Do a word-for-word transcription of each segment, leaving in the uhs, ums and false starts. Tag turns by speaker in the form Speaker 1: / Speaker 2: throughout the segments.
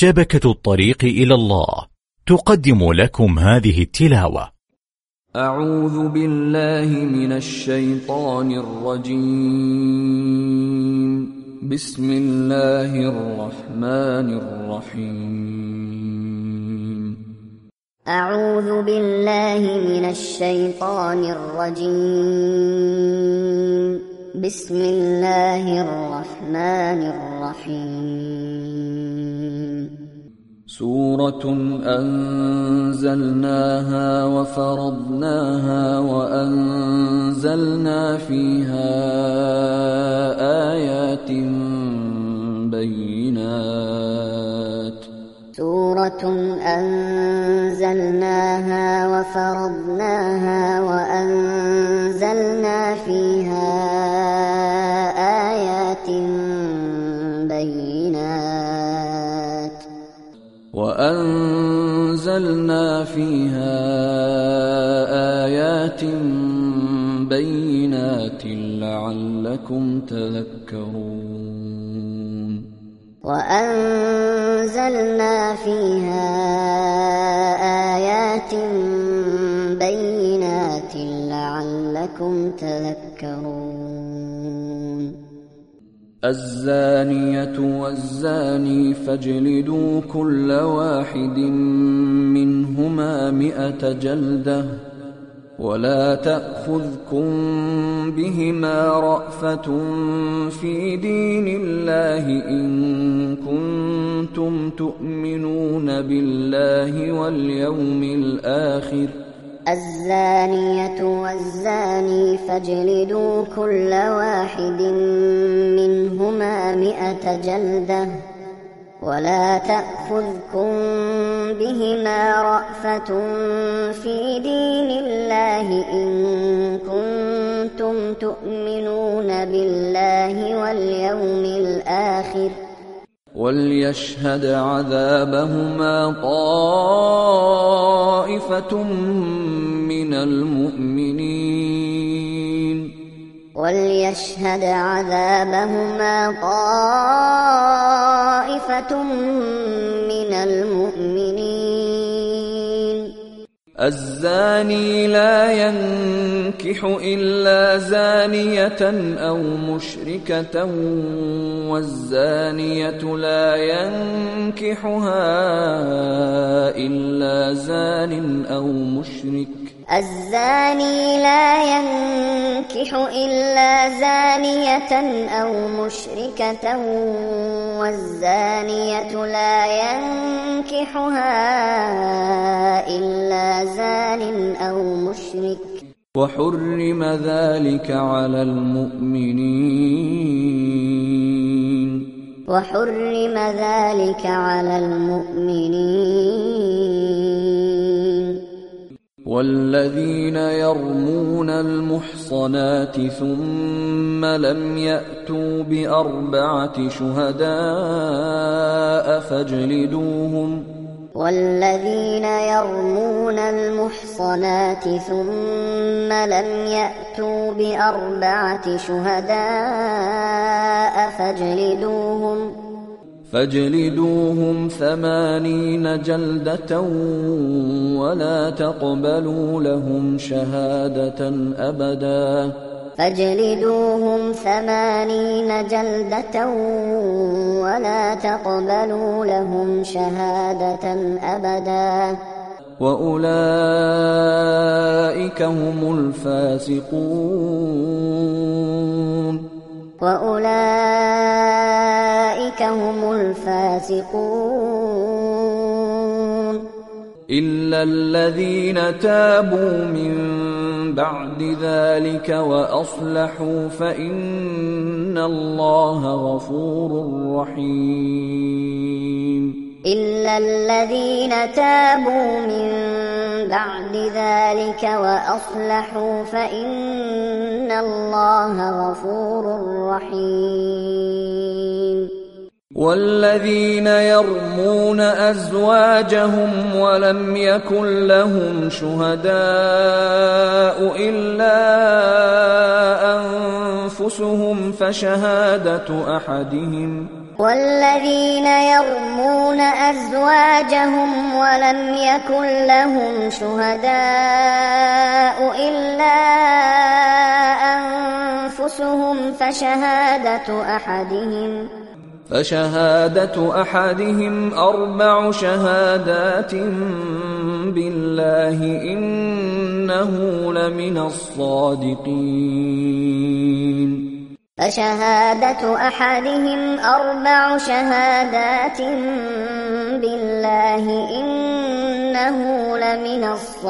Speaker 1: شبكة الطريق إلى الله تقدم لكم هذه التلاوة.
Speaker 2: أعوذ بالله من الشيطان الرجيم. بسم الله الرحمن الرحيم.
Speaker 3: أعوذ بالله من الشيطان الرجيم. بسم الله الرحمن الرحيم.
Speaker 2: سورة أنزلناها وفرضناها وأنزلنا فيها آيات بينات
Speaker 3: سورة أنزلناها وفرضناها وأنزلنا فيها آيات بينات
Speaker 2: وأنزلنا فيها آيات بينات لعلكم تذكرون
Speaker 3: وأنزلنا فيها آيات بينات لعلكم تذكرون
Speaker 2: الزانية والزاني فاجلدوا كل واحد منهما مئة جلدة ولا تأخذكم بهما رأفة في دين الله إن كنتم تؤمنون بالله واليوم الآخر.
Speaker 3: الزانية والزاني فاجلدوا كل واحد منهما مئة جلدة ولا تأخذكم بهما رأفة في دين الله إن كنتم تؤمنون بالله واليوم الآخر.
Speaker 2: وليشهد عذابهما طائفة من المؤمنين
Speaker 3: وليشهد عذابهما طائفة من المؤمنين.
Speaker 2: الزاني لا ينكح إلا زانية أو مشركة والزانية لا ينكحها إلا زان أو مشرك.
Speaker 3: الزاني لا ينكح إلا زانية أو مشركة والزانية لا ينكحها إلا زان أو مشرك.
Speaker 2: وحرم ذلك على المؤمنين
Speaker 3: وحرم ذلك على المؤمنين.
Speaker 2: والذين يرمون المحصنات ثم لم يأتوا بأربعة شهداء فاجلدوهم
Speaker 3: والذين يرمون المحصنات ثم لم يأتوا بأربعة شهداء فاجلدوهم
Speaker 2: فاجلدوهم ثمانين جلدة ولا تقبلوا لهم شهادة أبدا
Speaker 3: فاجلدوهم ثمانين جلدة ولا تقبلوا لهم شهادة أبدا
Speaker 2: وأولئك هم الفاسقون
Speaker 3: وأولئك هم الفاسقون
Speaker 2: إلا الذين تابوا من بعد ذلك وأصلحوا فإن الله غفور رحيم.
Speaker 3: إلا الذين تابوا من بعد ذلك وأصلحوا فإن الله غفور رحيم.
Speaker 2: والذين يرمون أزواجهم ولم يكن لهم شهداء إلا أنفسهم فشهادة أحدهم
Speaker 3: والذين يرمون أزواجهم ولم يكن لهم شهداء إلا أنفسهم فشهادة أحدهم
Speaker 2: فشهادة أحدهم أربع شهادات بالله إنه لمن الصادقين
Speaker 3: فشهادة أحدهم أربع شهادات بالله إنه لمن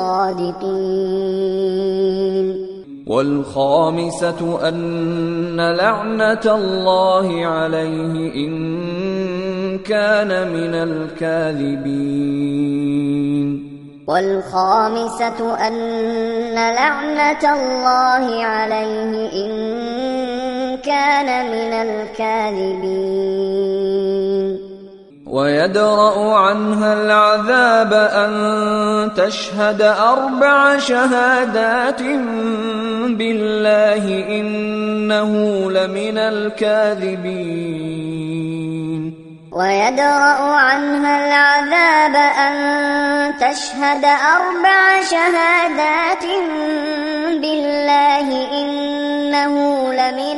Speaker 3: الصادقين
Speaker 2: والخامسة أن لعنة الله عليه إن كان من الكاذبين
Speaker 3: والخامسة أن لعنة الله عليه إن كان من الكاذبين
Speaker 2: ويدرأ عنها العذاب أن تشهد أربع شهادات بالله إنه لمن الكاذبين
Speaker 3: ويدرأ عنها العذاب أن تشهد أربع شهادات بالله إنه لمن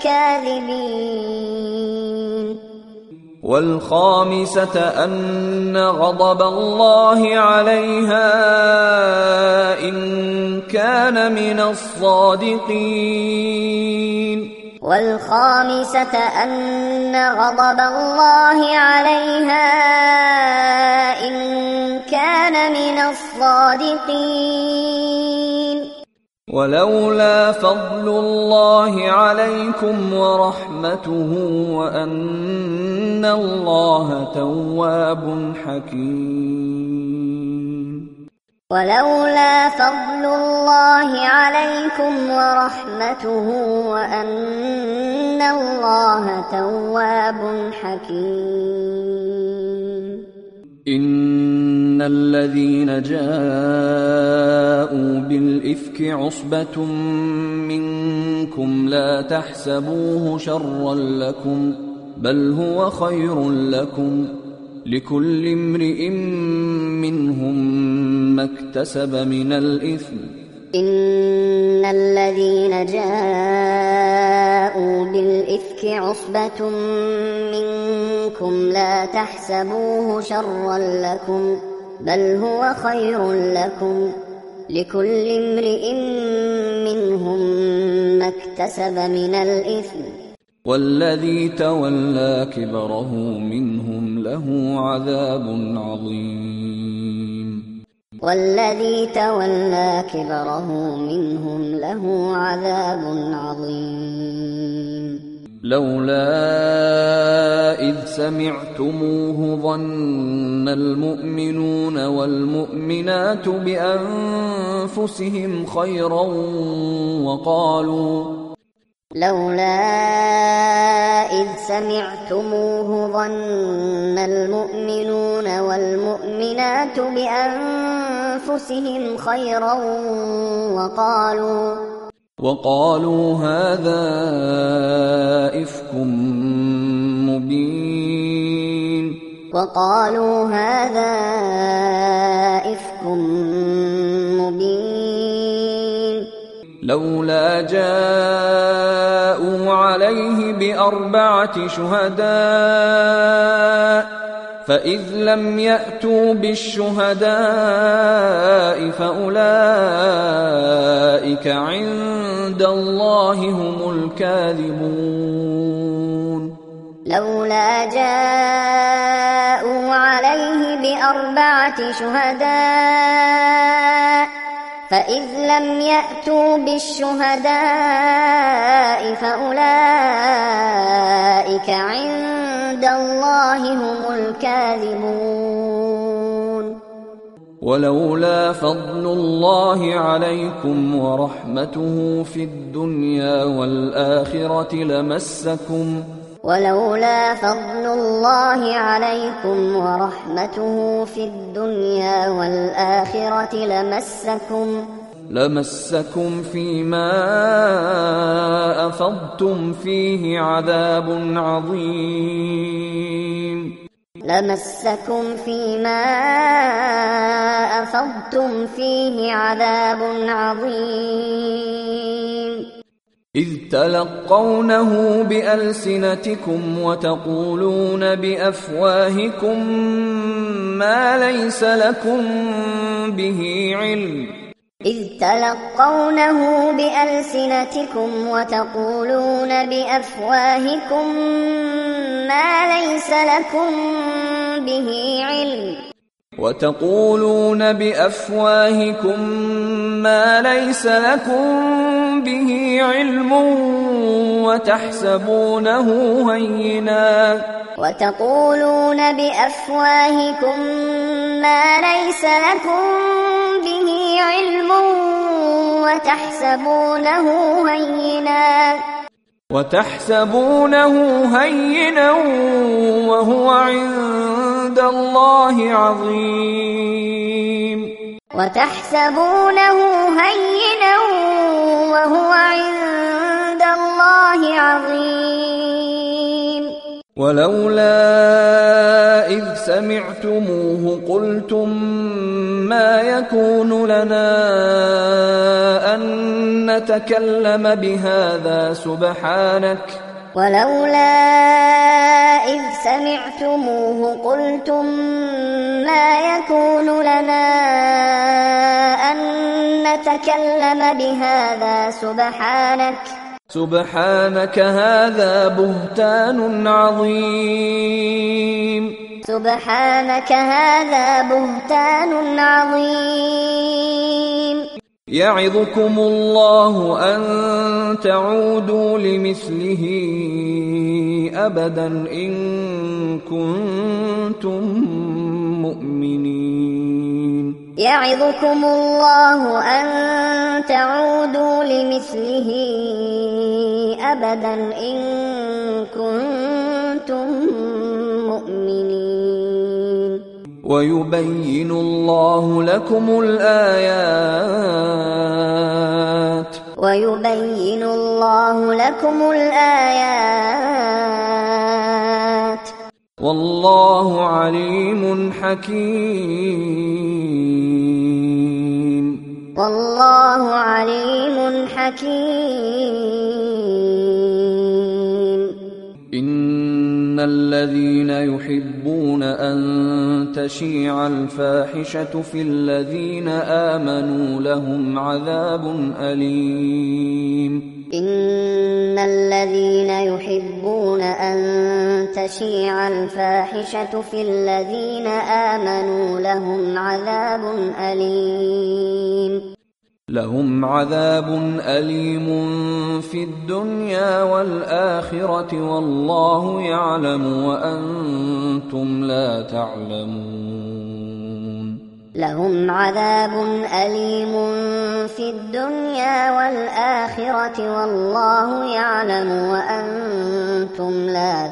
Speaker 3: الكاذبين
Speaker 2: والخامسة أن غضب الله عليها إن كان من الصادقين
Speaker 3: والخامسة أن غضب الله عليها إن كان من الصادقين
Speaker 2: ولولا فضل الله عليكم ورحمته وأن الله تواب حكيم
Speaker 3: ولولا فضل الله عليكم ورحمته وأن الله تواب حكيم
Speaker 2: إن الذين جاءوا بالإفك عصبة منكم لا تحسبوه شرا لكم بل هو خير لكم لكل امرئ منهم ما اكتسب من الإثم
Speaker 3: إن الذين جاءوا بالإفك عصبة منكم لا تحسبوه شرا لكم بل هو خير لكم لكل امرئ منهم ما اكتسب من الإثم
Speaker 2: والذي تولى كبره منهم له عذاب عظيم
Speaker 3: والذي تولى كبره منهم له عذاب عظيم
Speaker 2: لولا إذ سمعتموه ظن المؤمنون والمؤمنات بأنفسهم خيرا وقالوا
Speaker 3: لولا إذ سمعتموه ظن المؤمنون والمؤمنات بأنفسهم خيرا وقالوا
Speaker 2: وقالوا هذا إفك مبين
Speaker 3: وقالوا هذا إفك مبين
Speaker 2: لولا جاءوا عليه بأربعة شهداء فإذ لم يأتوا بالشهداء فأولئك عند الله هم الكاذبون
Speaker 3: لولا جاءوا عليه بأربعة شهداء فإذ لم يأتوا بالشهداء فأولئك عند الله هم الكاذبون
Speaker 2: ولولا فضل الله عليكم ورحمته في الدنيا والآخرة لمسكم
Speaker 3: ولولا فضل الله عليكم ورحمته في الدنيا والآخرة لمسكم
Speaker 2: لمسكم فيما أفضتم فيه عذاب عظيم
Speaker 3: لمسكم فيما أفضتم فيه عذاب عظيم
Speaker 2: إذ تلقونه بألسنتكم وتقولون بأفواهكم ما ليس لكم به علم
Speaker 3: إذ تلقونه بألسنتكم وتقولون بأفواهكم ما ليس لكم به علم
Speaker 2: وتقولون بأفواهكم ما ليس لكم به علم وتحسبونه هينا
Speaker 3: وتقولون بأفواهكم ما ليس لكم به علم وتحسبونه هينا
Speaker 2: وتحسبونه هينا وهو عند الله عظيم
Speaker 3: وتحسبونه هينا وهو عند الله عظيم
Speaker 2: ولولا إذ سمعتموه قلتم ما يكون لنا أن نتكلم بهذا سبحانك
Speaker 3: ولولا إذ سمعتموه قلتم ما يكون لنا أن نتكلم بهذا سبحانك
Speaker 2: سبحانك هذا بهتان عظيم
Speaker 3: سبحانك هذا بهتان عظيم
Speaker 2: يعظكم الله أن تعودوا لمثله أبدا إن كنتم مؤمنين
Speaker 3: يعظكم الله أن تعودوا لمثله أبدا إن كنتم مؤمنين
Speaker 2: ويبين الله لكم الآيات
Speaker 3: ويبين الله لكم الآيات
Speaker 2: والله عليم حكيم
Speaker 3: والله عليم حكيم
Speaker 2: إن الذين يحبون أن تشيع الفاحشة في الذين آمنوا لهم عذاب أليم
Speaker 3: إن الذين يحبون أن تشيع الفاحشة في الذين آمنوا لهم عذاب أليم
Speaker 2: لهم عذاب أليم في الدنيا والآخرة والله يعلم وأنتم لا تعلمون
Speaker 3: لهم عذاب أليم في الدنيا والآخرة والله يعلم وأنتم لا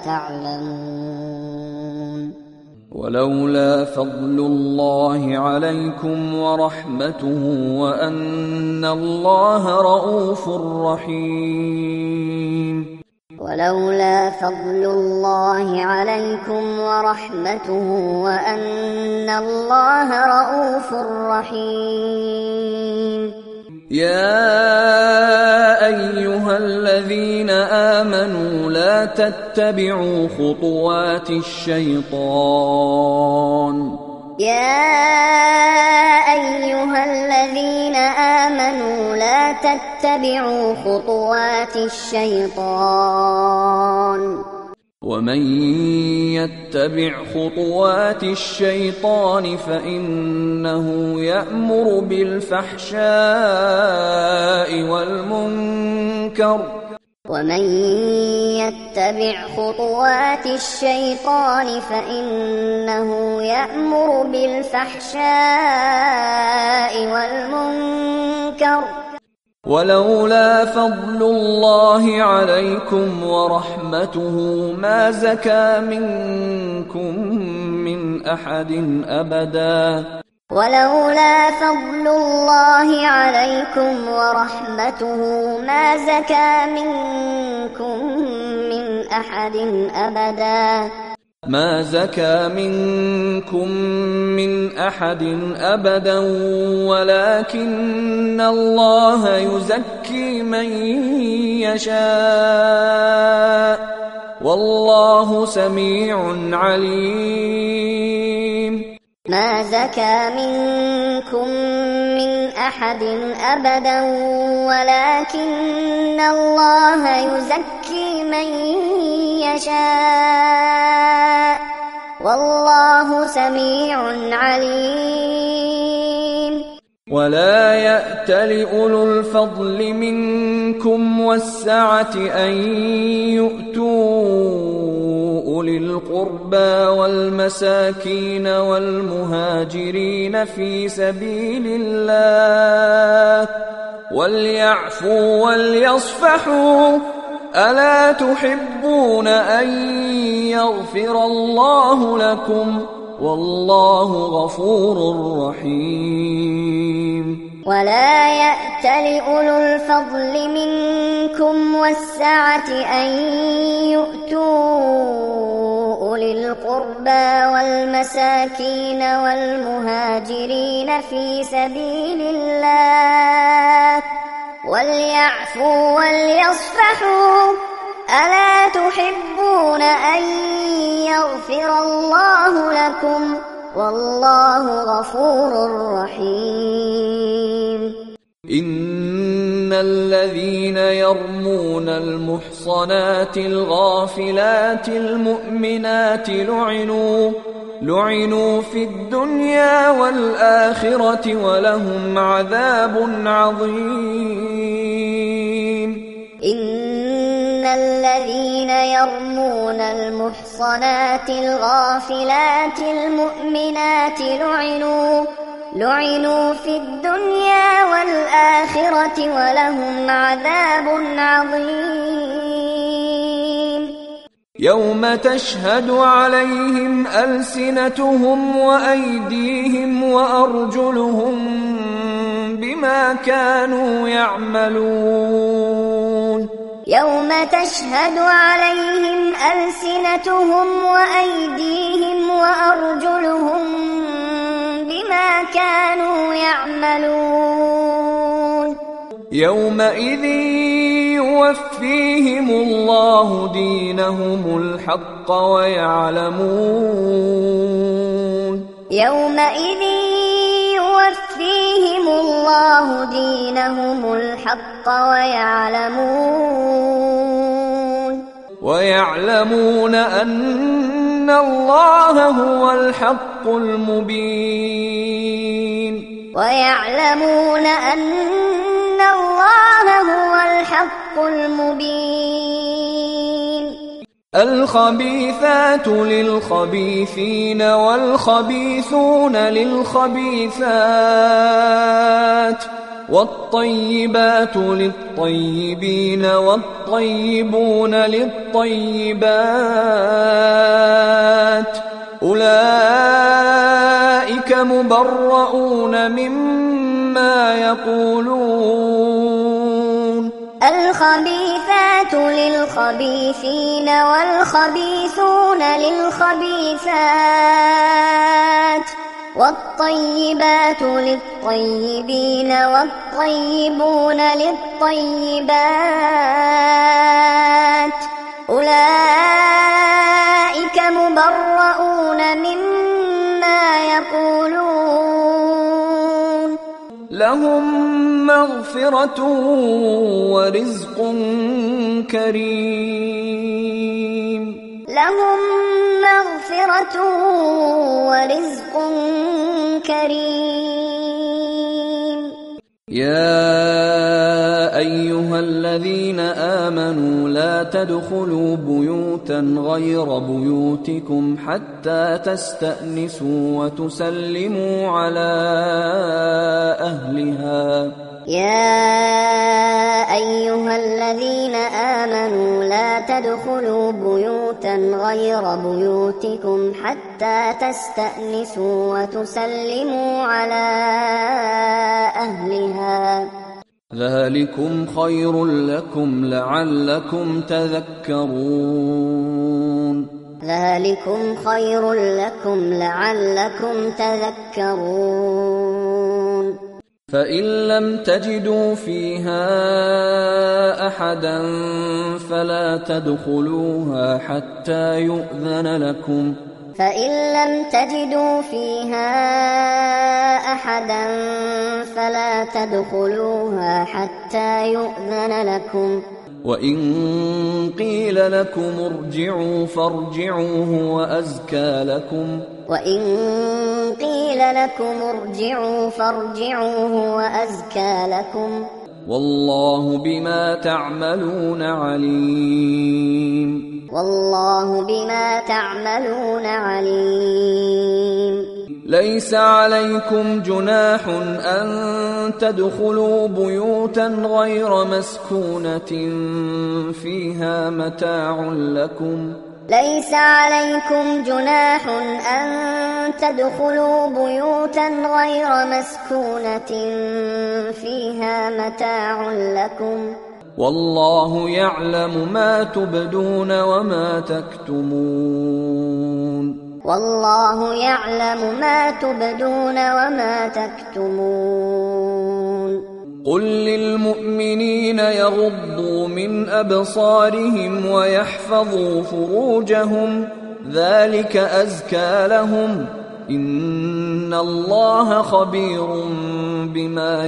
Speaker 3: تعلمون
Speaker 2: ولولا فضل الله عليكم ورحمته وأن الله رءوف رحيم
Speaker 3: ولولا فضل الله عليكم ورحمته وأن الله رءوف رحيم
Speaker 2: يا أيها الذين آمنوا لا تتبعوا خطوات الشيطان
Speaker 3: يا أيها الذين آمنوا لا تتبعوا خطوات الشيطان
Speaker 2: ومن يتبع خطوات الشيطان فإنه يأمر بالفحشاء والمنكر
Speaker 3: ومن يتبع خطوات الشيطان فإنه يأمر بالفحشاء والمنكر
Speaker 2: ولولا فضل الله عليكم ورحمته ما زكى منكم من أحد أبدا
Speaker 3: ولولا فضل الله عليكم ورحمته ما زكى منكم من أحد أبدا
Speaker 2: ما زكى منكم من أحد أبدا ولكن الله يزكي من يشاء والله سميع عليم.
Speaker 3: ما زكى منكم من أحد أبدا ولكن الله يزكي من يشاء والله سميع عليم.
Speaker 2: ولا يأتل أولو الفضل منكم والسعة أن يؤتوا أولي القربى والمساكين والمهاجرين في سبيل الله وليعفوا وليصفحوا ألا تحبون أن يغفر الله لكم والله غفور رحيم.
Speaker 3: ولا يأتل أولو الفضل منكم والسعة أن يؤتوا أولي القربى والمساكين والمهاجرين في سبيل الله وليعفوا وليصفحوا ألا تحبون أن يغفر الله لكم والله غفور رحيم.
Speaker 2: إن الذين يرمون المحصنات الغافلات المؤمنات لعنوا لعنوا في الدنيا والآخرة ولهم عذاب عظيم.
Speaker 3: إن الذين يرمون المحصنات الغافلات المؤمنات لعنوا لعنوا في الدنيا والآخرة ولهم عذاب عظيم.
Speaker 2: يوم تشهد عليهم ألسنتهم وأيديهم وأرجلهم بما كانوا يعملون.
Speaker 3: يوم تشهد عليهم ألسنتهم وأيديهم وأرجلهم بما كانوا يعملون.
Speaker 2: يومئذ يوفيهم الله دينهم الحق ويعلمون.
Speaker 3: يومئذ يوفيهم الله دينهم الحق ويعلمون
Speaker 2: ويعلمون أن الله هو الحق المبين.
Speaker 3: ويعلمون أن الله هو الحق المبين.
Speaker 2: الخبيثات للخبيثين والخبيثون للخبيثات والطيبات للطيبين والطيبون للطيبات أولئك مبرؤون مما يقولون.
Speaker 3: الخبيثات للخبيثين والخبيثون للخبيثات والطيبات للطيبين والطيبون للطيبات أولئك مبرؤون مما يقولون.
Speaker 2: لهم مغفرة ورزق كريم.
Speaker 3: لهم مغفرة ورزق كريم.
Speaker 2: يا أيها الذين آمنوا لا تدخلوا بيوتا غير بيوتكم حتى تستأنسوا وتسلموا على أهلها
Speaker 3: يا أيها الذين آمنوا لا تدخلوا بيوتا غير بيوتكم حتى تستأنسوا وتسلموا على أهلها
Speaker 2: ذلكم خير لكم لعلكم تذكرون
Speaker 3: ذلكم خير لكم لعلكم تذكرون
Speaker 2: فإن لم تجدوا فيها أحدا فلا تدخلوها حتى يؤذن لكم
Speaker 3: فإن لم تجدوا فيها أحدا فلا تدخلوها حتى يؤذن لكم
Speaker 2: وإن قيل لكم ارجعوا فارجعوا هو أزكى لكم
Speaker 3: وإن قيل لكم ارجعوا فارجعوا هو أزكى لكم
Speaker 2: والله بما تعملون عليم
Speaker 3: والله بما تعملون عليم
Speaker 2: ليس عليكم جناح أن تدخلوا بيوتا غير مسكونة فيها متاع لكم
Speaker 3: ليس عليكم جناح أن تدخلوا بيوتا غير مسكونة فيها متاع لكم
Speaker 2: والله يعلم ما تبدون وما تكتمون
Speaker 3: والله يعلم ما تبدون وما تكتمون
Speaker 2: قل للمؤمنين يغضوا من أبصارهم ويحفظوا فروجهم ذلك أزكى لهم إن الله خبير بما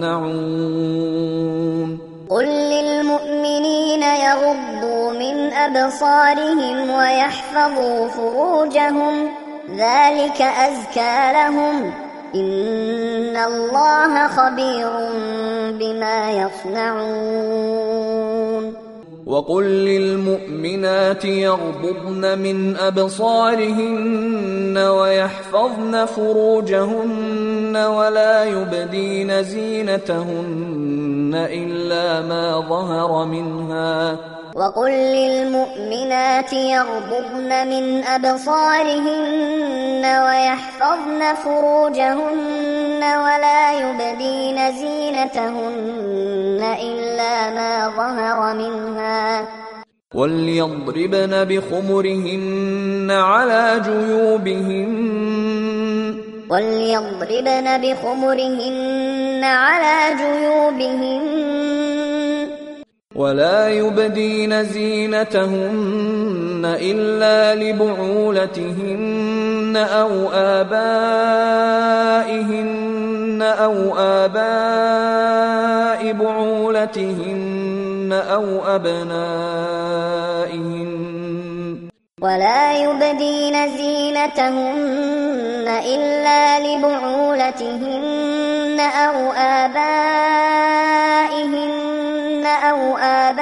Speaker 2: يصنعون
Speaker 3: قل للمؤمنين يغضوا من أبصارهم ويحفظوا فروجهم ذلك أزكى لهم إن الله خبير بما يصنعون
Speaker 2: وقل للمؤمنات يغضضن من أبصارهن ويحفظن فروجهن ولا يبدين زينتهن إلا ما ظهر منها
Speaker 3: وقل للمؤمنات يغضضن من أبصارهن ويحفظن فروجهن ولا يبدين زينتهن إلا ما ظهر منها
Speaker 2: وليضربن بخمرهن على جيوبهن
Speaker 3: وليضربن بخمرهن على جيوبهن
Speaker 2: ولا يبدين زينتهن إلا لبعولتهن أو آبائهن أو آباء بعولتهن أو أبنائهن
Speaker 3: ولا يبدين زينتهن إلا لبعولتهن أو آبائهن أو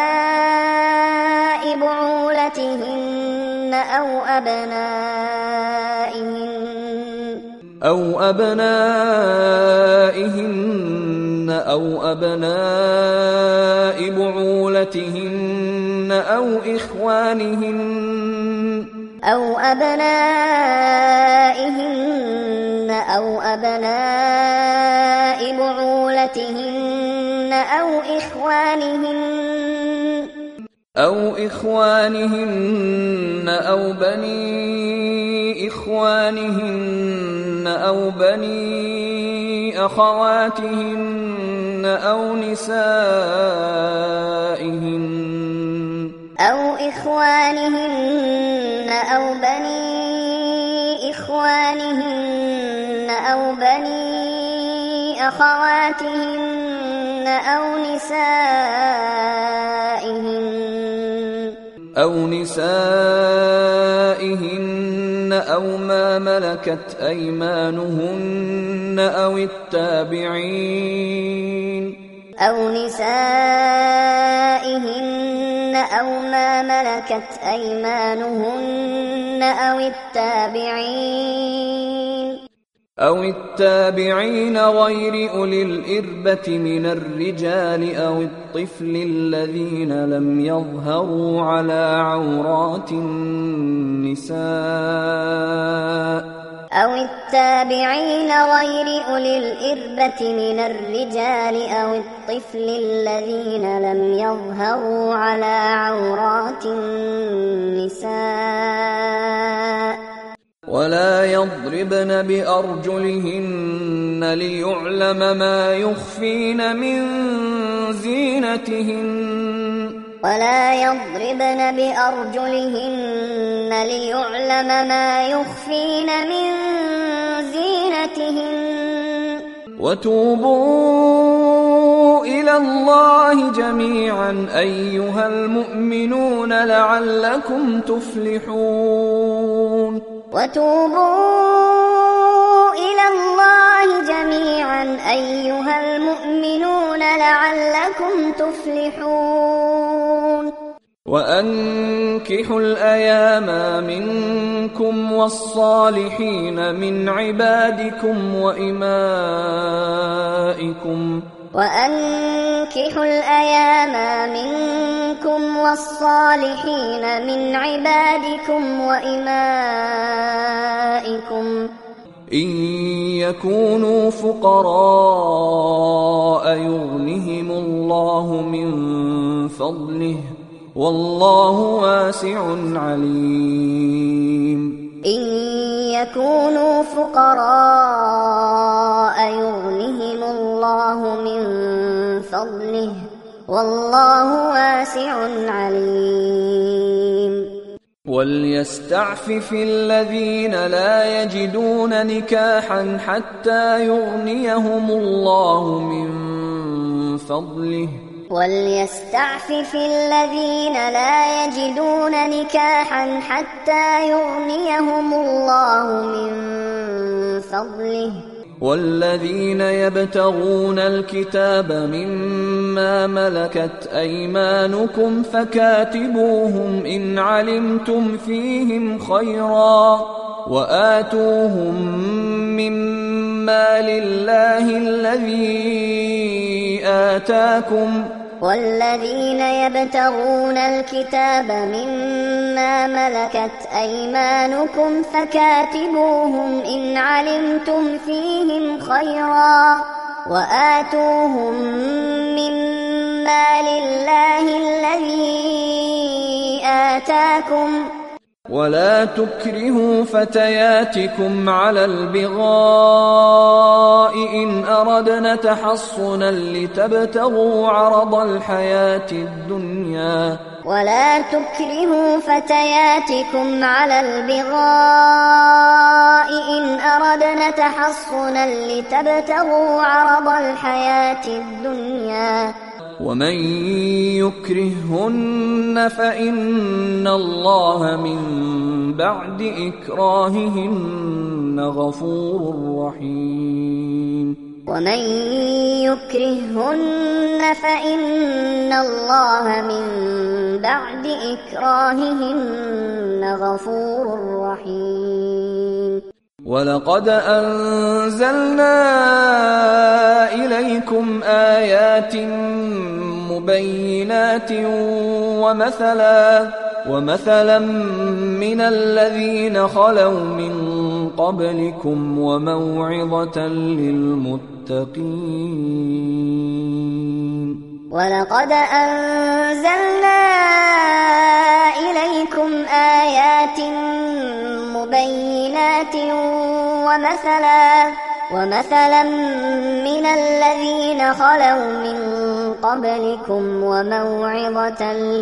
Speaker 3: آباء بعولتهن أو أبنائهن
Speaker 2: أو أبنائهن أو أبناء بعولتهن أو إخوانهن
Speaker 3: أو أبنائهن أو أبناء بعولتهن أو إخوانهن
Speaker 2: أو إخوانهن أو بني إخوانهن أو بني أخواتهن أو نسائهن
Speaker 3: أو إخوانهن أو بني إخوانهن أو بني أخواتهن أو نسائهن
Speaker 2: أو نسائهن أو ما ملكت أيمانهن أو التابعين
Speaker 3: أو نسائهن أو ما ملكت أيمانهن أو التابعين
Speaker 2: أو التابعين غير أولي الإربة من الرجال أو الطفل الذين لم يظهروا على عورات النساء
Speaker 3: أو التابعين غير أولي الإربة من الرجال أو الطفل الذين لم يظهروا على عورات النساء
Speaker 2: ولا يضربن بأرجلهن ليعلم ما يخفين من زينتهن
Speaker 3: ولا يضربن بأرجلهن ليعلم ما يخفين من زينتهن
Speaker 2: وتوبوا إلى الله جميعا أيها المؤمنون لعلكم تفلحون
Speaker 3: وتوبوا إلى الله جميعا أيها المؤمنون لعلكم تفلحون
Speaker 2: وأنكحوا الأيام منكم والصالحين من عبادكم وإمائكم
Speaker 3: وأنكحوا الأيام منكم والصالحين من عبادكم وإمائكم
Speaker 2: إن يكونوا فقراء يغنهم الله من فضله والله واسع عليم
Speaker 3: إن يكونوا فقراء يغنهم الله من فضله والله واسع عليم
Speaker 2: وليستعفف الذين لا يجدون نكاحا حتى يغنيهم الله من فضله
Speaker 3: وليستعفف الذين لا يجدون نكاحا حتى يغنيهم الله من فضله
Speaker 2: والذين يبتغون الكتاب مما ملكت أيمانكم فكاتبوهم إن علمتم فيهم خيرا وآتوهم مما لله الذي آتاكم
Speaker 3: والذين يبتغون الكتاب مما ملكت أيمانكم فكاتبوهم إن علمتم فيهم خيرا وآتوهم مما لله الذي آتاكم
Speaker 2: ولا تكرهوا فتياتكم على البغاء إن أردنا تحصنا لتبتغوا عرض الحياة الدنيا
Speaker 3: ولا تكرهوا فتياتكم على البغاء إن أردنا تحصنا لتبتغوا عرض الحياة الدنيا
Speaker 2: ومن يكرههن فإن الله من بعد إكراههن غفور رحيم
Speaker 3: ومن يكرههن فإن الله من بعد إكراههن غفور رحيم
Speaker 2: ولقد أنزلنا إليكم آيات مبينات ومثلا ومثلا من الذين خلوا من قبلكم وموعظة للمتقين
Speaker 3: ولقد أنزلنا إليكم آيات مبينات ومثلا ومثلا من الذين خلوا من قبلكم وموعظة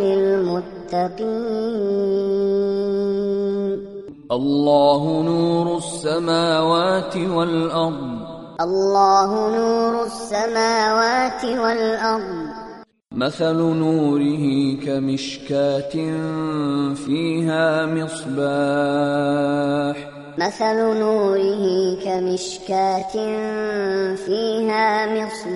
Speaker 3: للمتقين
Speaker 2: الله نور السماوات والأرض
Speaker 3: الله نور السماوات والأرض
Speaker 2: مثل نوره كمشكاة فيها مصباح
Speaker 3: مثل نوره كمشكاة فيها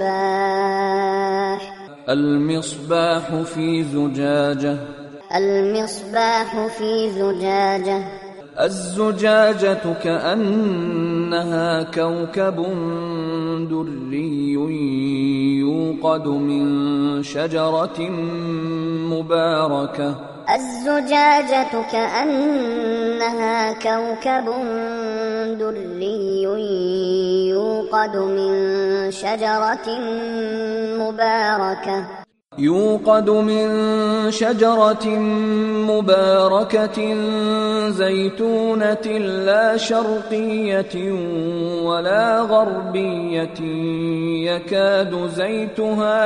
Speaker 3: مصباح
Speaker 2: المصباح في زجاجة
Speaker 3: المصباح في زجاجة
Speaker 2: الزجاجة كأنها كوكب دري يوقد من شجرة مباركة
Speaker 3: الزجاجة كأنها كوكب دري يوقد من شجرة مباركة
Speaker 2: يوقد من شجرة مباركة زيتونة لا شرقية ولا غربية يكاد زيتها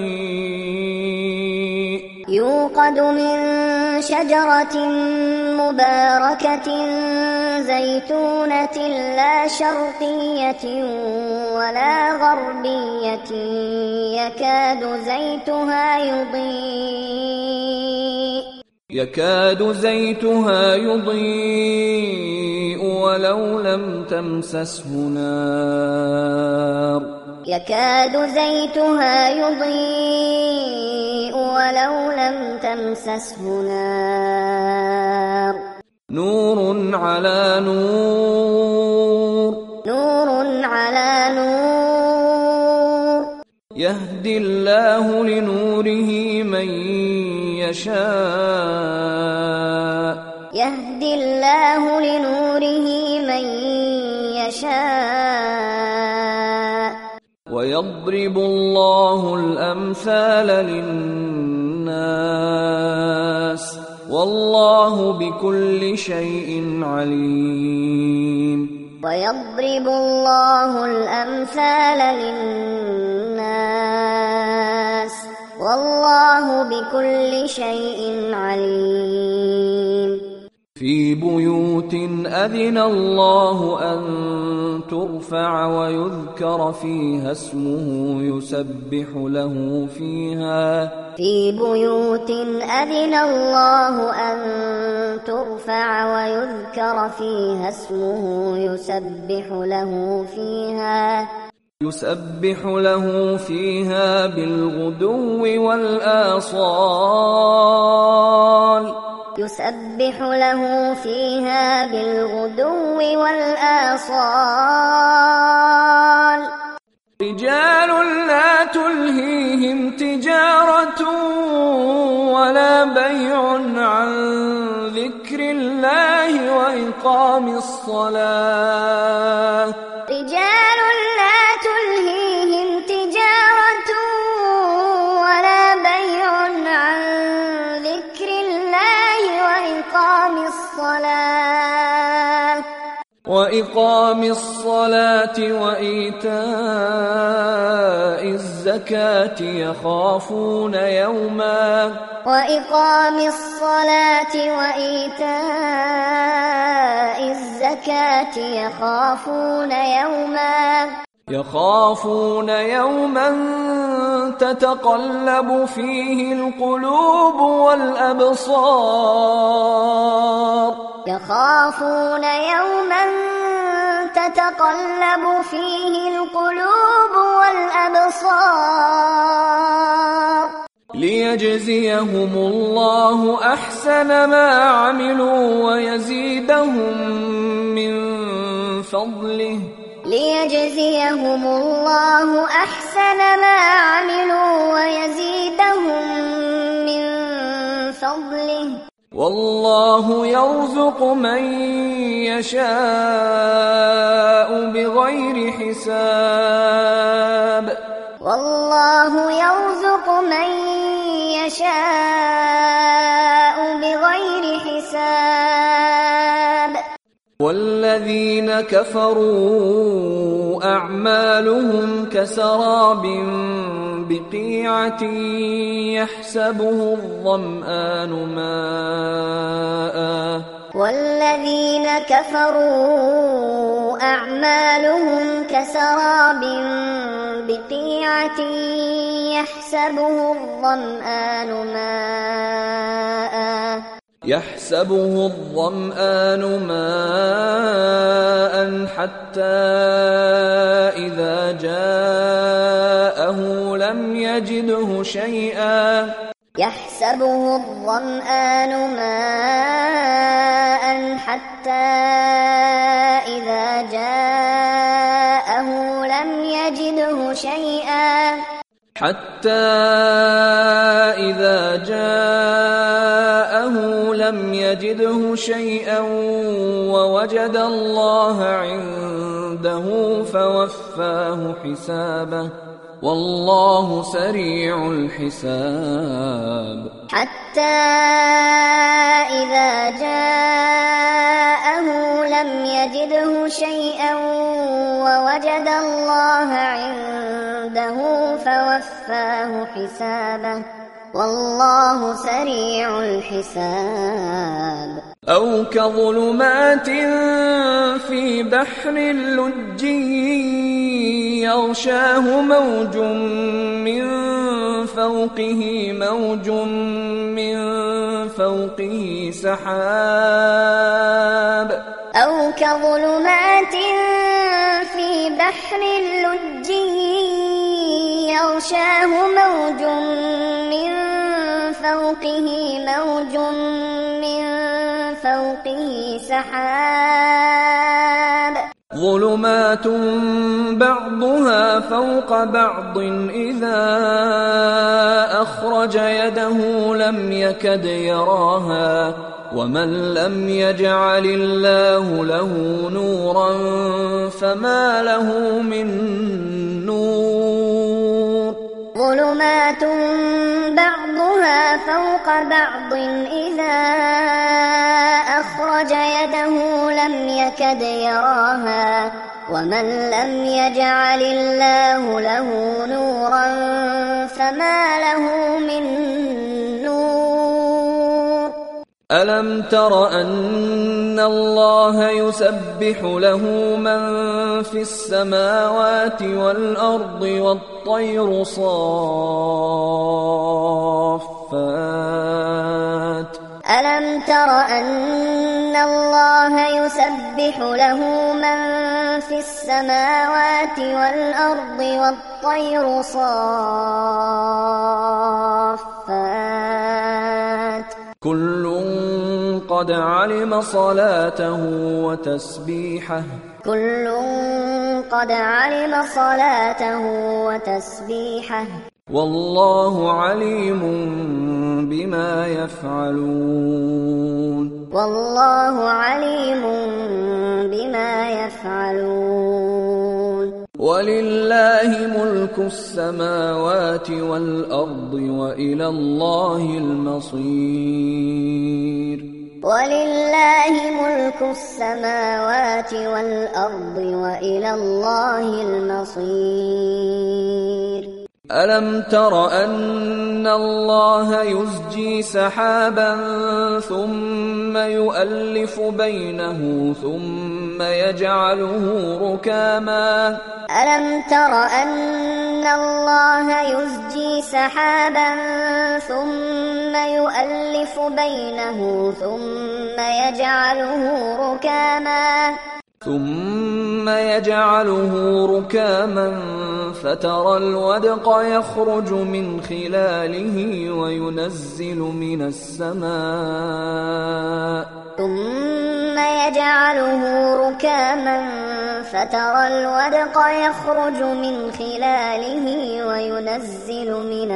Speaker 2: يضيء
Speaker 3: يوقد من شجرة مباركة زيتونة لا شرقية ولا غربية يكاد زيتها يضيء
Speaker 2: يكاد زيتها يضيء ولو لم تمسسه نار
Speaker 3: يكاد زيتها يضيء ولو لم تمسسه نار
Speaker 2: نور على نور
Speaker 3: نور على نور
Speaker 2: يهدي الله لنوره من يشاء
Speaker 3: يهدي الله لنوره من يشاء
Speaker 2: ويضرب الله الأمثال للناس والله بكل شيء عليم
Speaker 3: ويضرب الله الأمثال للناس والله بكل شيء عليم
Speaker 2: في بيوت أذن الله أن ترفع ويذكر فيها اسمه يسبح له فيها
Speaker 3: في بيوت أذن الله أن ترفع ويذكر فيها اسمه يسبح له فيها
Speaker 2: يسبح له فيها بالغدو والآصال
Speaker 3: يسبح له فيها بالغدو والآصال
Speaker 2: رجال لا تلهيهم تجارة ولا بيع عن ذكر الله وإقام الصلاة
Speaker 3: رجال لا تلهيهم تجارة ولا بيع عن ذكر الله وإقام الصلاة
Speaker 2: وإقام الصلاة وإيتاء الزكاة يخافون يوما
Speaker 3: وإقام الصلاة وإيتاء الزكاة يخافون يوما
Speaker 2: يخافون يوما تتقلب فيه القلوب والأبصار
Speaker 3: يخافون يوما تتقلب فيه القلوب والأبصار
Speaker 2: ليجزيهم الله أحسن ما عملوا ويزيدهم من فضله
Speaker 3: ليجزيهم الله أحسن ما عملوا ويزيدهم من فضله
Speaker 2: والله يرزق من يشاء بغير حساب
Speaker 3: والله يرزق من يشاء بغير حساب
Speaker 2: والذين كفروا أعمالهم كسراب بقيعة يحسبه الظمآن ماء
Speaker 3: والذين كفروا أعمالهم كسراب بقيعة يحسبه الظمآن ماء
Speaker 2: يحسبه الظمآن ماء حتى إذا جاءه لم يجده شيئا
Speaker 3: يحسبه الظمآن ماء حتى جاءه لم يجده شيئا
Speaker 2: حتى إذا جاءه لم يجده شيئا ووجد الله عنده فوفاه حسابه والله سريع الحساب
Speaker 3: حتى إذا جاءه لم يجده شيئا ووجد الله عنده فوفاه حسابه والله سريع الحساب
Speaker 2: أو كظلمات في بحر لجي يغشاه موج من فوقه موج من فوقه سحاب
Speaker 3: أو كظلمات في بحر لجي يغشاه موج من فوقه موج من فوقه سحاب
Speaker 2: ظلمات بعضها فوق بعض إذا أخرج يده لم يكد يراها ومن لم يجعل الله له نورا فما له من نور
Speaker 3: ظلمات بعضها فوق بعض إذا أخرج يده لم يكد يراها ومن لم يجعل الله له نورا فما له من نور
Speaker 2: ألم تر أن الله يسبح له من في السماوات والأرض والطير صافات
Speaker 3: ألم تر أن الله يسبح له من في السماوات والأرض والطير صافات
Speaker 2: كل قد علم صلاته وتسبيحه
Speaker 3: كل قد علم صلاته وتسبيحه
Speaker 2: والله عليم بما يفعلون
Speaker 3: والله عليم بما يفعلون
Speaker 2: ولله ملك السماوات والأرض وإلى الله المصير
Speaker 3: ولله ملك السماوات والأرض وإلى الله المصير
Speaker 2: ألم تر أن الله يزجي سحابا ثم يؤلف بينه ثم يجعله ركاما
Speaker 3: ألم تر أن الله يزجي سحابا ثم يؤلف بينه ثم يجعله ركاما
Speaker 2: ثم يجعله ركاما فترى الودق يخرج من خلاله وينزل من السماء
Speaker 3: ثم يجعله ركاما فترى الودق يخرج من خلاله وينزل من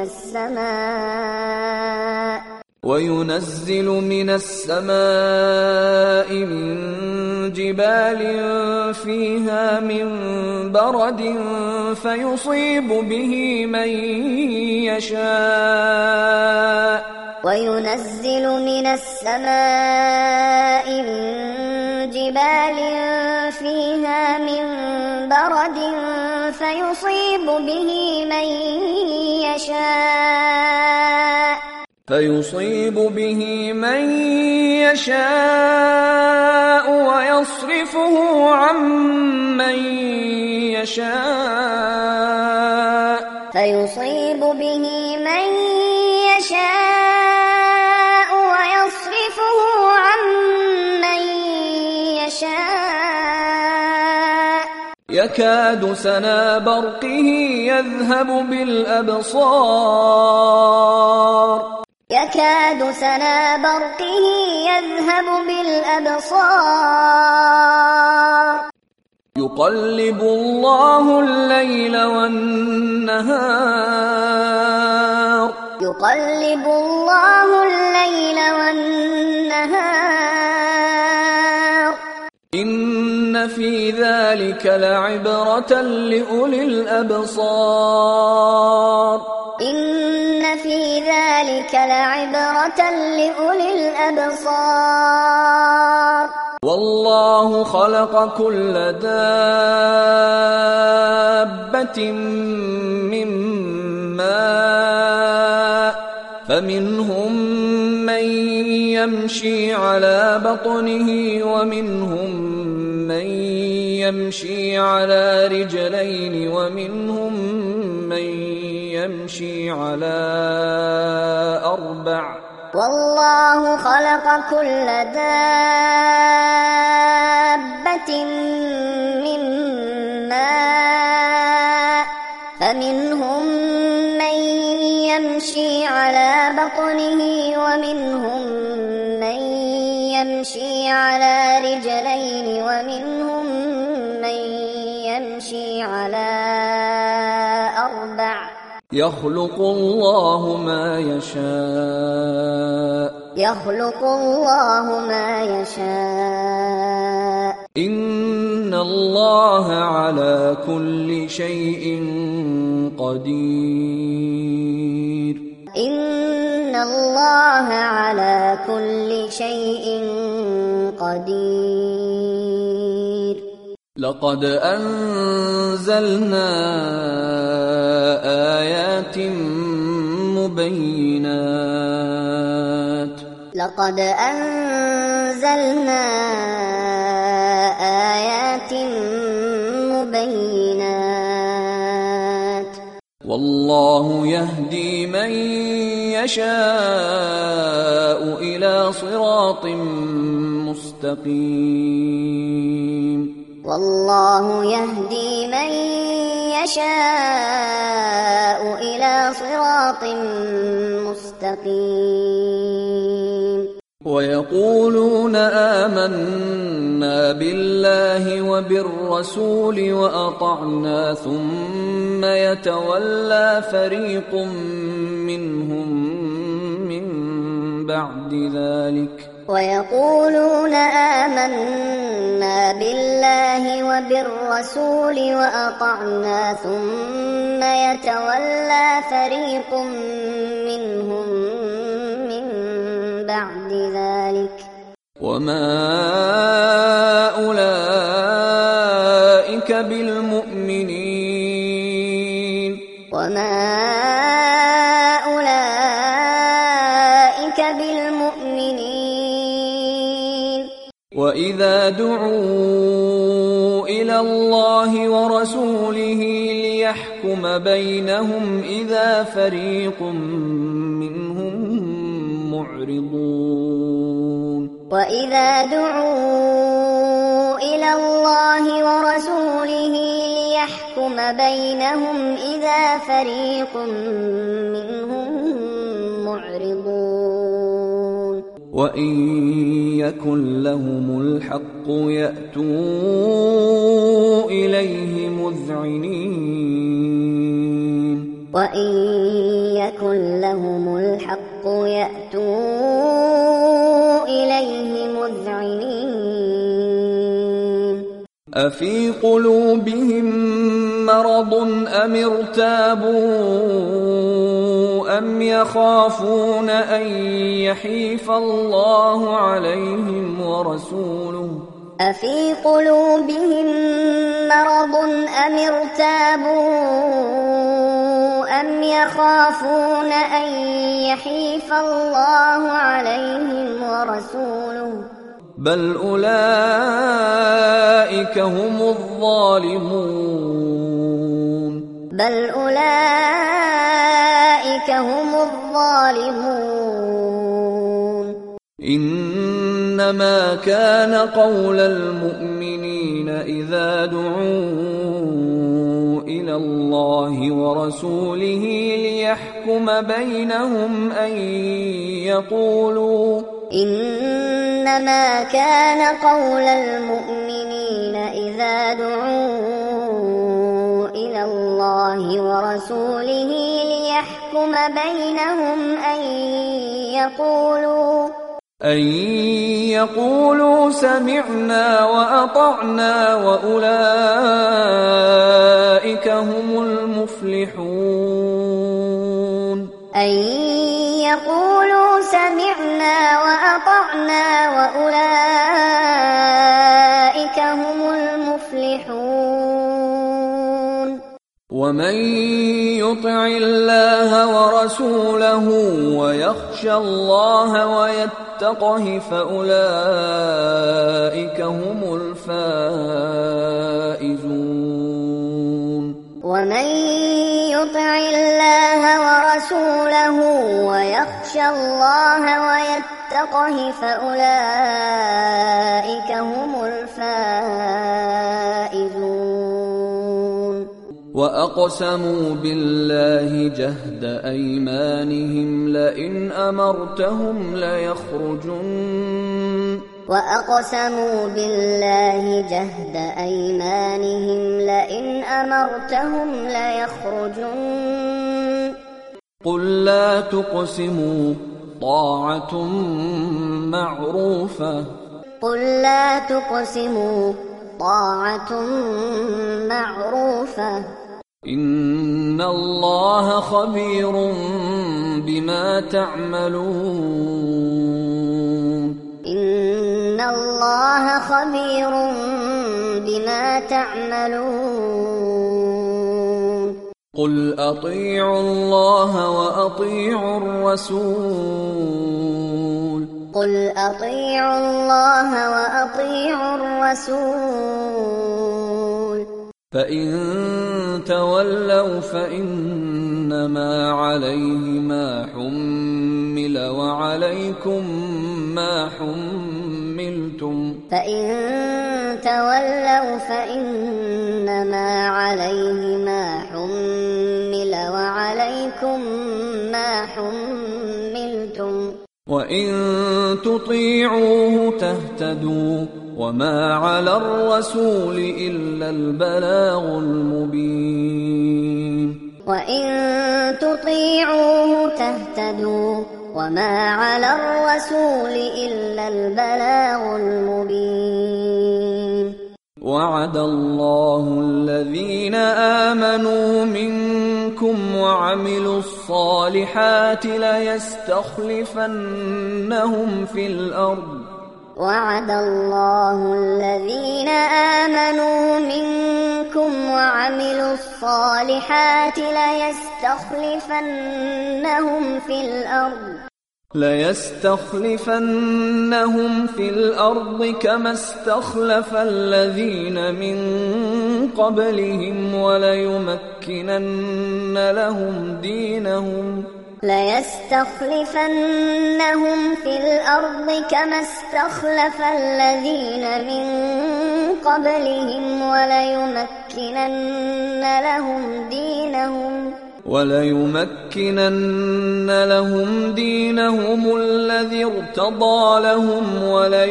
Speaker 3: السماء
Speaker 2: وينزل من السماء من جبال فيها من برد فيصيب به من يشاء
Speaker 3: وينزل من السماء من جبال فيها من برد فيصيب به من يشاء
Speaker 2: فيصيب به من يشاء ويصرفه عن من يشاء
Speaker 3: فيصيب به من يشاء ويصرفه عن من يشاء
Speaker 2: يكاد سنا برقه يذهب بالأبصار
Speaker 3: يكاد سنا برقه يذهب بالأبصار
Speaker 2: يقلب الله الليل والنهار
Speaker 3: يقلب الله الليل والنهار
Speaker 2: إن في ذلك لعبرة لأولي الأبصار
Speaker 3: إن في ذلك لعبرة لأولي الأبصار
Speaker 2: والله خلق كل دابة من ماء فمنهم من يمشي على بطنه ومنهم من يمشي على رجلين ومنهم من يمشي على أربع
Speaker 3: والله خلق كل دابة من ماء فمنهم من يمشي على بطنه ومنهم من يمشي على رجلين ومنهم من يمشي على أربع
Speaker 2: يخلق الله ما يشاء
Speaker 3: يخلق الله ما يشاء
Speaker 2: إن الله على كل شيء قدير
Speaker 3: إن الله على كل شيء قدير
Speaker 2: لقد أنزلنا آيات مبينات
Speaker 3: لقد أنزلنا آيات مبينات
Speaker 2: والله يهدي من يشاء إلى صراط مستقيم
Speaker 3: والله يهدي من يشاء إلى صراط مستقيم
Speaker 2: ويقولون آمنا بالله وبالرسول وأطعنا ثم يتولى فريق منهم من بعد ذلك
Speaker 3: ويقولون آمنا بالله وبالرسول وأطعنا ثم يتولى فريق منهم من بعد ذلك
Speaker 2: وما أولئك بالمؤمنين
Speaker 3: وما أولئك بالمؤمنين
Speaker 2: وإذا دعوا إلى الله ورسوله ليحكم بينهم إذا فريق منهم معرضون
Speaker 3: وإذا دعوا إلى الله ورسوله ليحكم بينهم إذا فريق منهم معرضون
Speaker 2: وإن يكن لهم الحق يأتوا إليه مذعنين
Speaker 3: وإن يكن لهم الحق يأتوا إليه مذعنين
Speaker 2: أفي قلوبهم مرض أم ارتابوا أم يخافون أن يحيف الله عليهم ورسوله
Speaker 3: أفي قلوبهم مرض أم ارتابوا أم يخافون أن يحيف الله عليهم ورسوله
Speaker 2: بل أولئك هم الظالمون
Speaker 3: بل أولئك هم الظالمون
Speaker 2: إنما كان قول المؤمنين إذا دعوا إلى الله ورسوله ليحكم بينهم أن يقولوا
Speaker 3: إنما كان قول المؤمنين إذا إذا دعوا إلى الله ورسوله ليحكم بينهم أن يقولوا
Speaker 2: أن يقولوا سمعنا وأطعنا وأولئك هم المفلحون.
Speaker 3: أن يقولوا سمعنا وأطعنا وأولئك هم المفلحون.
Speaker 2: ومن يطع الله ورسوله ويخشى الله ويتقه فأولئك هم الفائزون.
Speaker 3: ومن يطع الله ورسوله ويخشى الله ويتقه فأولئك هم الفائزون.
Speaker 2: وأقسموا بالله جهد أيمانهم لئن أمرتهم ليخرجن
Speaker 3: وأقسموا بالله جهد أيمانهم لئن أمرتهم ليخرجن
Speaker 2: قل لا تقسموا طاعة معروفة
Speaker 3: قل لا تقسموا طاعة معروفة
Speaker 2: إن الله خبير بما تعملون.
Speaker 3: إن الله خبير بما تعملون.
Speaker 2: قل أطيعوا الله وأطيعوا الرسول
Speaker 3: قل أطيعوا الله وأطيعوا الرسول
Speaker 2: فإن تولوا فإنما عليه ما حمل وعليكم ما حملتم
Speaker 3: فإن تولوا فإنما عليه ما حمل وعليكم ما حملتم
Speaker 2: وإن تطيعوه تهتدوا وما على الرسول إلا البلاغ المبين.
Speaker 3: وإن تطيعوه تهتدوا وما على الرسول إلا البلاغ المبين.
Speaker 2: وعد الله الذين آمنوا منكم وعملوا الصالحات ليستخلفنهم في الأرض
Speaker 3: وعد الله الذين آمنوا منكم وعملوا الصالحات ليستخلفنهم في الأرض
Speaker 2: ليستخلفنهم في الأرض كما استخلف الذين من قبلهم وليمكنن لهم دينهم
Speaker 3: ليستخلفنهم في الأرض كما استخلف الذين من قبلهم وليمكنن لهم دينهم
Speaker 2: وليمكنن لهم دينهم الذي ارتضى لهم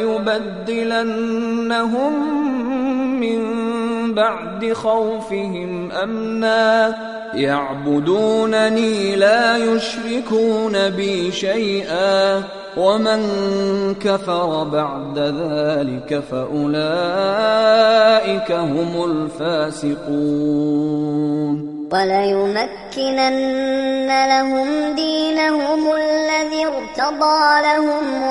Speaker 2: وليبدلنهم من بعد خوفهم أمنا يعبدونني لا يشركون بي شيئا ومن كفر بعد ذلك فأولئك هم الفاسقون.
Speaker 3: وليمكنن لهم دينهم الذي ارتضى لهم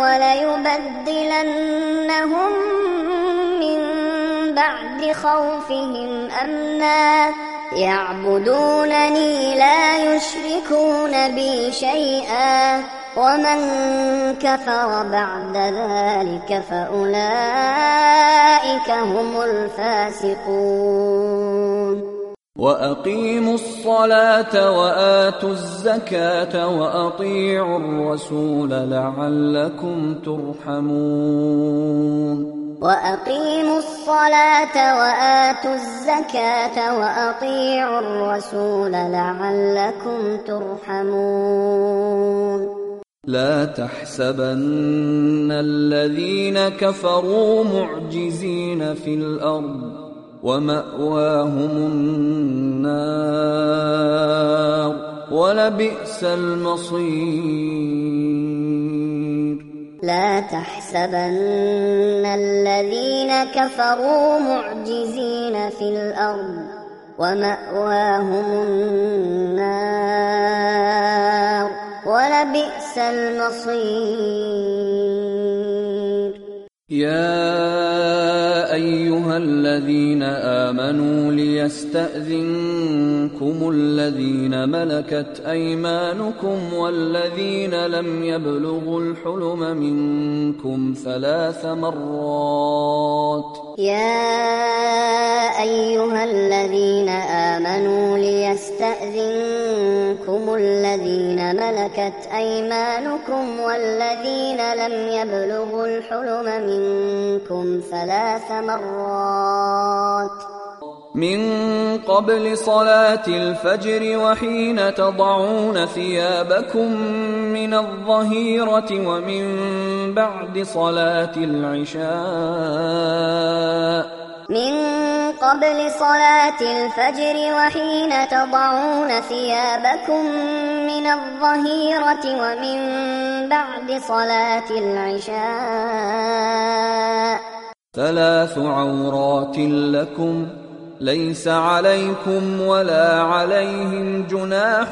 Speaker 3: وليبدلنهم من بعد خوفهم أمنا يعبدونني لا يشركون بي شيئا ومن كفر بعد ذلك فأولئك هم الفاسقون.
Speaker 2: وأقيموا الصلاة وآتوا الزكاة وأطيعوا الرسول لعلكم ترحمون.
Speaker 3: وأقيموا الصلاة وآتوا الزكاة وأطيعوا الرسول لعلكم ترحمون.
Speaker 2: لا تحسبن الذين كفروا معجزين في الأرض ومأواهم النار ولبئس المصير.
Speaker 3: لا تحسبن الذين كفروا معجزين في الأرض ومأواهم النار ولبئس المصير.
Speaker 2: يا أيها الذين آمنوا ليستأذنكم الذين ملكت أيمانكم والذين لم يبلغوا الحلم منكم ثلاث مرات.
Speaker 3: يا أيها الذين آمنوا ليستأذنكم الذين ملكت أيمانكم والذين لم يبلغوا الحلم منكم ثلاث مرات
Speaker 2: من قبل صلاة الفجر وحين تضعون ثيابكم من الظهيرة ومن بعد صلاة العشاء.
Speaker 3: من قبل صلاة الفجر وحين تضعون ثيابكم من الظهيرة ومن بعد صلاة العشاء.
Speaker 2: ثلاث عورات لكم ليس عليكم ولا عليهم جناح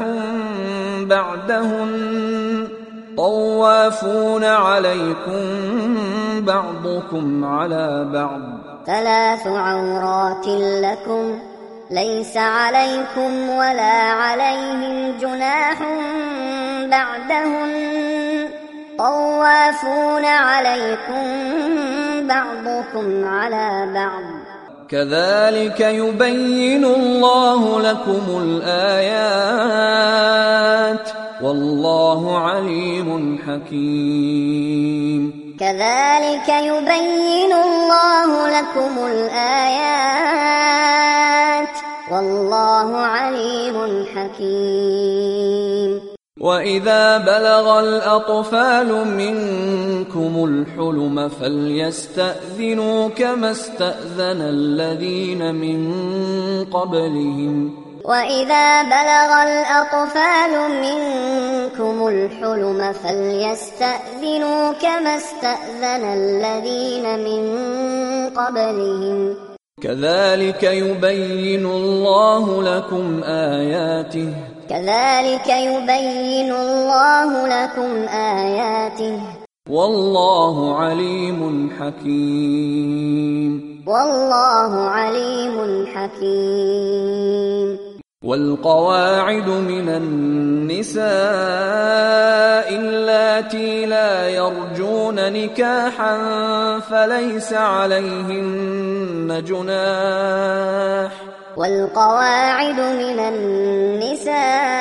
Speaker 2: بعدهن طوافون عليكم بعضكم على بعض.
Speaker 3: ثلاث عورات لكم ليس عليكم ولا عليهم جناح بعدهن طوافون عليكم بعضكم على بعض.
Speaker 2: كذلك يبين الله لكم الآيات والله عليم حكيم.
Speaker 3: كذلك يبين الله لكم الآيات والله عليم حكيم.
Speaker 2: وإذا بلغ الأطفال منكم الحلم فليستأذنوا كما استأذن الذين من قبلهم.
Speaker 3: وإذا بلغ الأطفال منكم الحلم فليستأذنوا كما استأذن الذين من قبلهم.
Speaker 2: كذلك يبين الله لكم آياته
Speaker 3: كذلك يبين الله لكم آياته
Speaker 2: والله عليم حكيم.
Speaker 3: والله عليم حكيم.
Speaker 2: والقواعد من النساء اللاتي لا يرجون نكاحا فليس عليهن جناح.
Speaker 3: والقواعد من النساء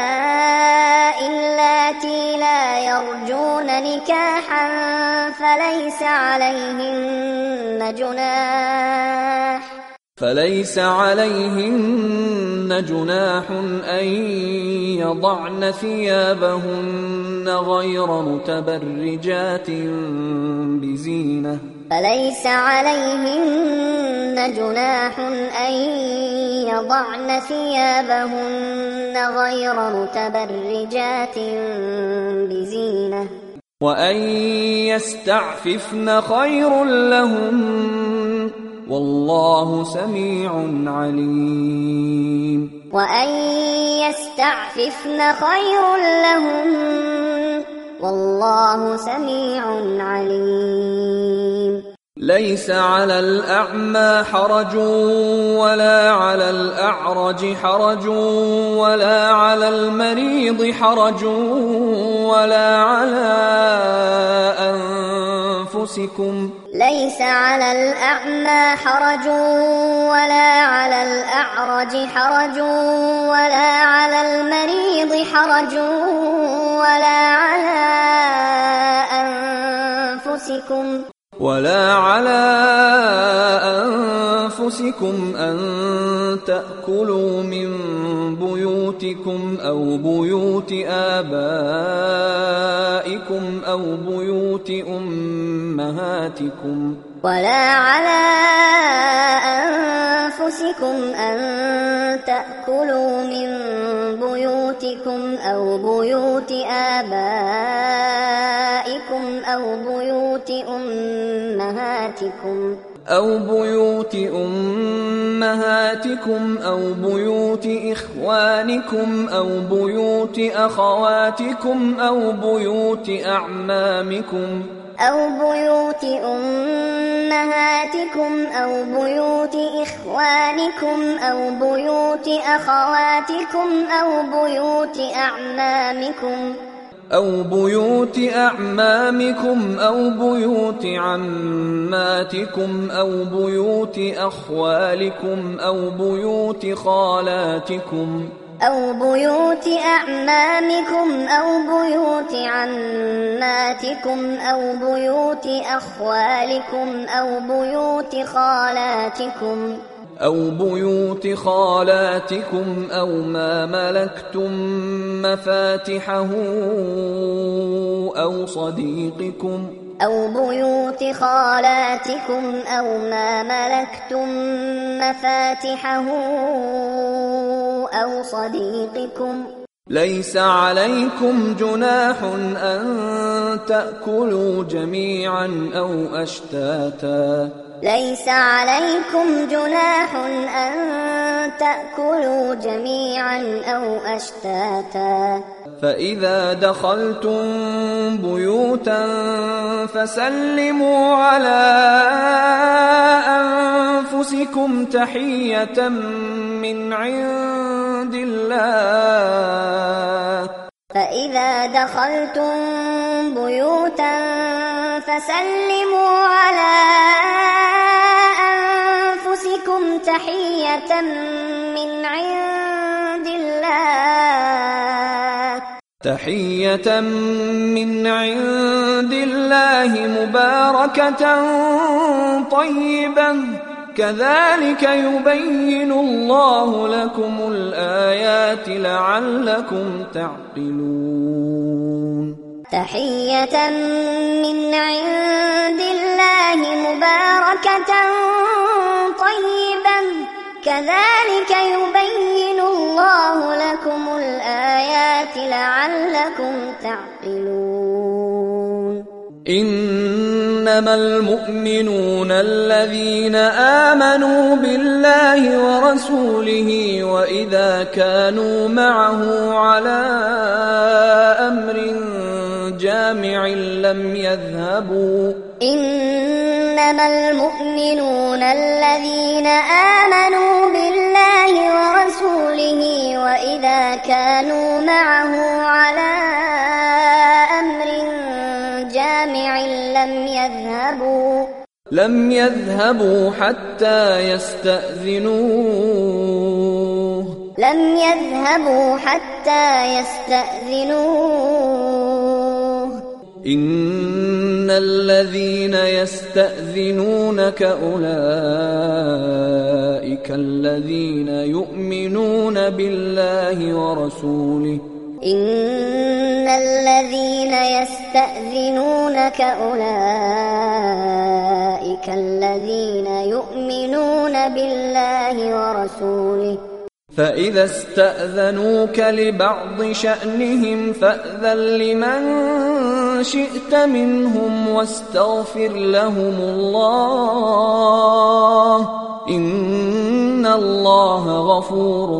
Speaker 3: اللاتي لا يرجون نكاحا فليس عليهن جناح
Speaker 2: فليس عليهن جناح أن يضعن ثيابهن غير متبرجات بزينة.
Speaker 3: فليس عليهن جناح أن يضعن ثيابهن غير متبرجات بزينة.
Speaker 2: وأن يستعففن خير لهم والله سميع عليم.
Speaker 3: وأن يستعففن خير لهم والله سميع عليم.
Speaker 2: ليس على الأعمى حرج ولا على الأعرج حرج ولا على المريض حرج ولا على أنفسكم.
Speaker 3: ليس على الأعمى حرج ولا على الأعرج حرج ولا على المريض حرج ولا على أنفسكم
Speaker 2: ولا على أنفسكم أن تأكلوا من بيوتكم أو بيوت آبائكم أو بيوت أمهاتكم.
Speaker 3: ولا على أنفسكم أن تأكلوا من بيوتكم أو بيوت آبائكم أو بيوت أمهاتكم
Speaker 2: أو بيوت أمهاتكم أو بيوت إخوانكم أو بيوت أخواتكم أو بيوت أعمامكم
Speaker 3: أو بيوت أمهاتكم أو بيوت إخوانكم أو بيوت أخواتكم أو بيوت أعمامكم
Speaker 2: أو بيوت أعمامكم أو بيوت عماتكم أو بيوت أخوالكم أو بيوت خالاتكم
Speaker 3: أو بيوت أعمامكم أو بيوت عماتكم أو بيوت أخوالكم أو بيوت خالاتكم
Speaker 2: أو بيوت خالاتكم أو ما ملكتم مفاتحه أو صديقكم
Speaker 3: أو بيوت خالاتكم أو ما ملكتم مفاتحه أو صديقكم
Speaker 2: ليس عليكم جناح أن تأكلوا جميعا أو أشتاتا
Speaker 3: ليس عليكم جناح أن تأكلوا جميعا أو أشتاتا
Speaker 2: فإذا دخلتم بيوتا فسلموا على أنفسكم تحية من عند الله
Speaker 3: فإذا دخلتم بيوتا فسلموا على أنفسكم تحية من عند الله
Speaker 2: تحية من عند الله مباركة طيبة كذلك يبين الله لكم الآيات لعلكم تعقلون
Speaker 3: تحية من عند الله مباركة طيبة كذلك يبين الله لكم الآيات لعلكم تعقلون
Speaker 2: إنما المؤمنون الذين آمنوا بالله ورسوله وإذا كانوا معه على أمر جامع لم يذهبوا
Speaker 3: إنما المؤمنون الذين آمنوا بالله ورسوله وإذا كانوا معه على أمر جامع لم يذهبوا
Speaker 2: لم يذهبوا حتى يستأذنوه
Speaker 3: لم يذهبوا حتى يستأذنوه
Speaker 2: إن الذين يستأذنونك أولئك الذين يؤمنون بالله ورسوله
Speaker 3: إن الذين يستأذنونك أولئك الذين يؤمنون بالله ورسوله
Speaker 2: فإذا استأذنوك لبعض شأنهم فأذن لمن شئت منهم واستغفر لهم الله إن الله غفور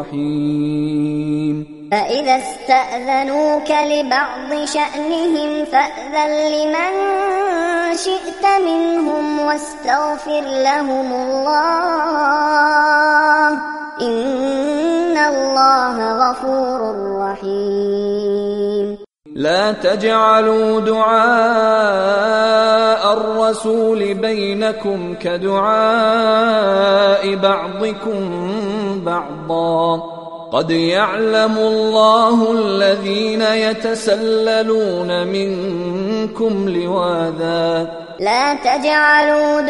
Speaker 2: رحيم
Speaker 3: فإذا استأذنوك لبعض شأنهم فأذن لمن شئت منهم واستغفر لهم الله إن الله غفور رحيم
Speaker 2: لا تجعلوا دعاء الرسول بينكم كدعاء بعضكم بعضا قد يعلم الله الذين يتسللون منكم لواذا
Speaker 3: لا تجعلوا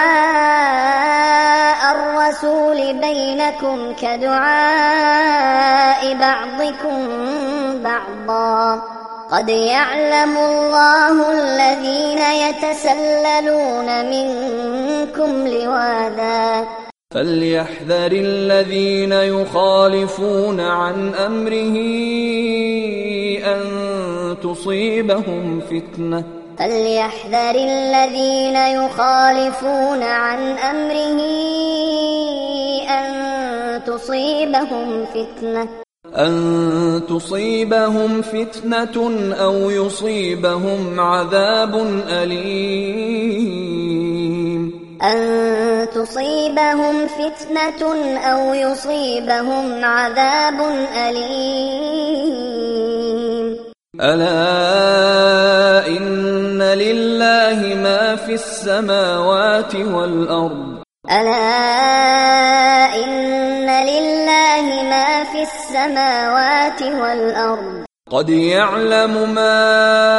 Speaker 3: دعاء الرسول بينكم كدعاء بعضكم بعضا قد يعلم الله الذين يتسللون منكم لواذا
Speaker 2: فليحذر الذين يخالفون عن أمره أن تصيبهم فتنة
Speaker 3: فليحذر الذين يخالفون عن أمره أن تصيبهم فتنة
Speaker 2: أن تصيبهم فتنة أو يصيبهم عذاب أليم
Speaker 3: أن تصيبهم فتنة أو يصيبهم عذاب أليم
Speaker 2: ألا إن لله ما في السماوات والأرض
Speaker 3: ألا إن لله ما في السماوات والأرض
Speaker 2: قد يعلم ما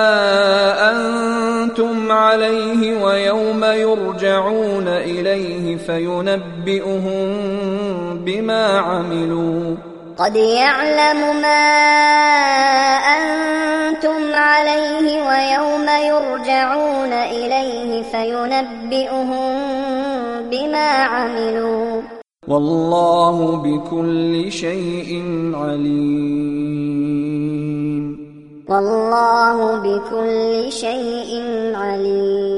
Speaker 2: أنتم عليه ويوم يرجعون إليه فينبئهم بما عملوا
Speaker 3: قد يعلم ما أنتم عليه ويوم يرجعون إليه فينبئهم بما عملوا
Speaker 2: والله بكل شيء عليم
Speaker 3: والله بكل شيء عليم